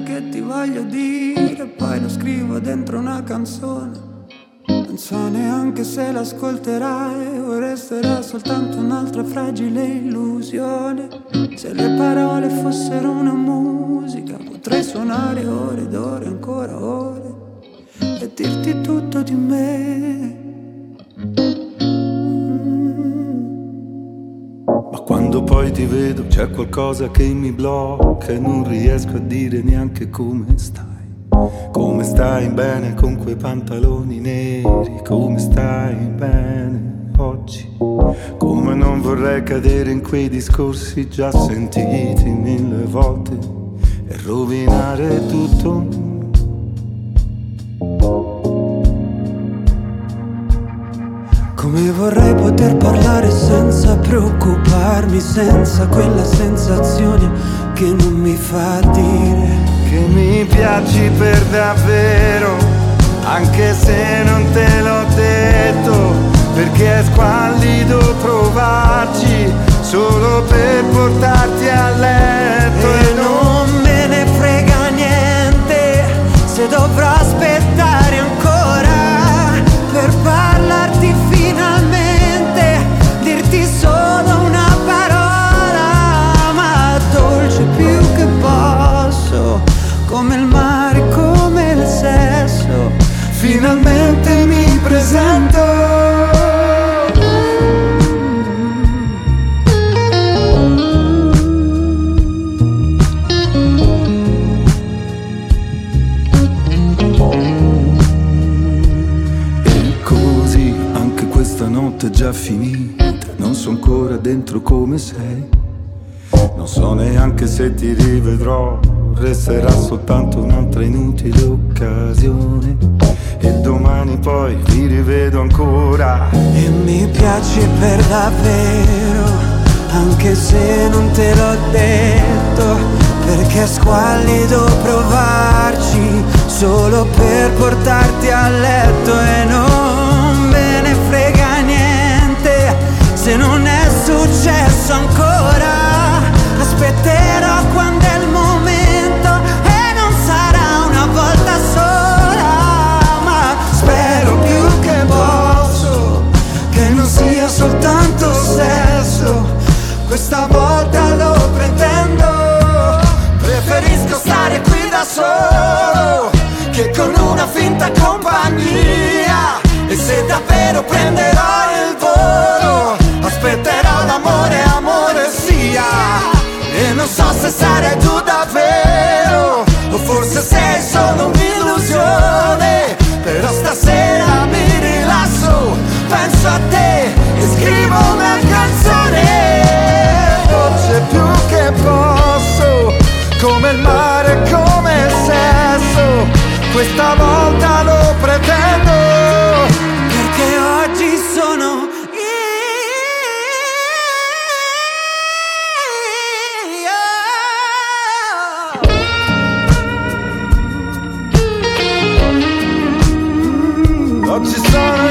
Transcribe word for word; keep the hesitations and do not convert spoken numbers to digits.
quello che ti voglio dire, poi lo scrivo dentro una canzone. Non so neanche se l'ascolterai o resterà soltanto un'altra fragile illusione. Se le parole fossero una musica, potrei suonare ore ed ore, ancora ore, e dirti tutto di me. Ma quando poi ti vedo c'è qualcosa che mi blocca e non riesco a dire neanche come stai. Come stai bene con quei pantaloni neri? Come stai bene oggi? Come non vorrei cadere in quei discorsi già sentiti mille volte e rovinare tutto. Come vorrei poter parlare senza preoccuparmi, senza quella sensazione che non mi fa dire che mi piaci per davvero, anche se non te l'ho detto, perché è squallido provarci solo per portarti a letto. E, e non me ne frega niente se dovrò aspettare ancora per parlarti finalmente, dirti solo una parola, ma dolce più che posso, come il mare, come il sesso. Finalmente mi presento. E così anche questa notte è già finita, non so ancora dentro come sei, non so neanche se ti rivedrò, resterà soltanto un'altra inutile occasione. E domani poi ti rivedo ancora e mi piaci per davvero, anche se non te l'ho detto, perché è squallido provarci solo per portarti a letto. E non me ne frega niente se non è successo ancora, aspetterò quando è il momento e non sarà una volta sola, ma spero più che posso che non sia soltanto sesso, questa volta lo pretendo. Preferisco stare qui da solo che con una finta compagnia, e se davvero prenderò il volo aspetterò l'amore, amore sia. E non so se sarai tu davvero o forse sei solo un'illusione, però stasera mi rilasso, penso a te e scrivo una canzone. Dolce più che posso, come il mare, come il sesso, questa volta lo pretendo, perché oggi sono oggi sono